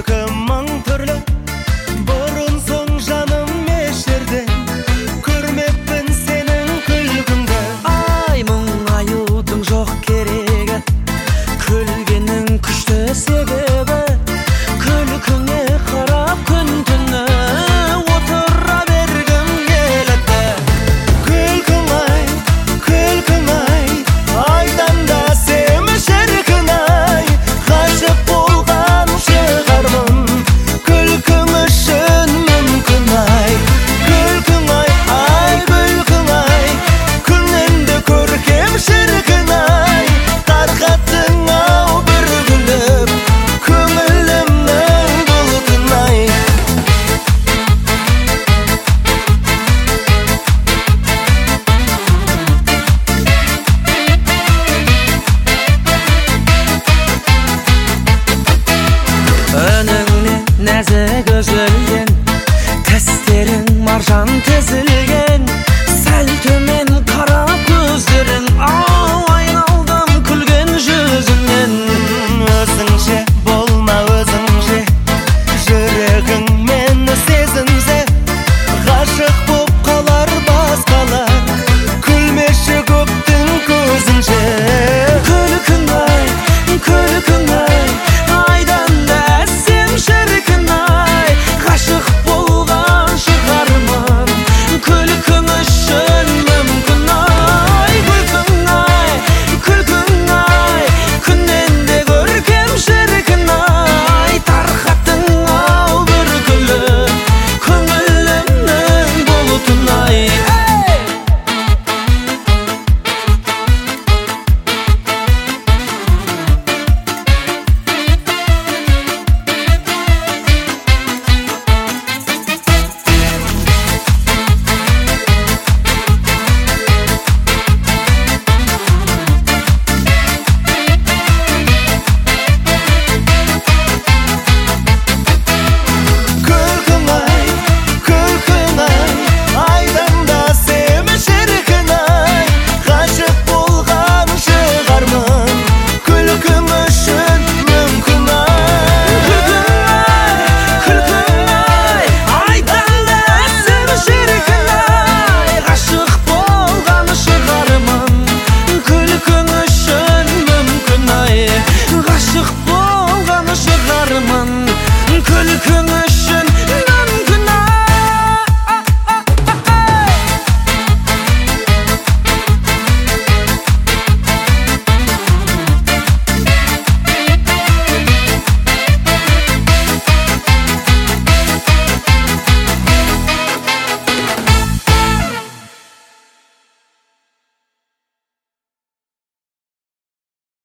күлкім мың түрлі, бұрын соң жаным еш жерден көрмеппін сенің күлкіңді. Ай, мұңаюдың жоқ керегі, күлгенің күшті себебі, күлкіңе қарап күн түні отыра бергім келеді. Күлкің ай, айдан да сені шіркін ай, ғашық болған шығармын күлкің үшін мүмкін ай. Күлкің ай, күлкің ай, күніңді көркем шіркін ай, тарқаттың ау бір күліп көңілімнің бұлтын ай. Önüne nәзік үзілген, тістерің маржан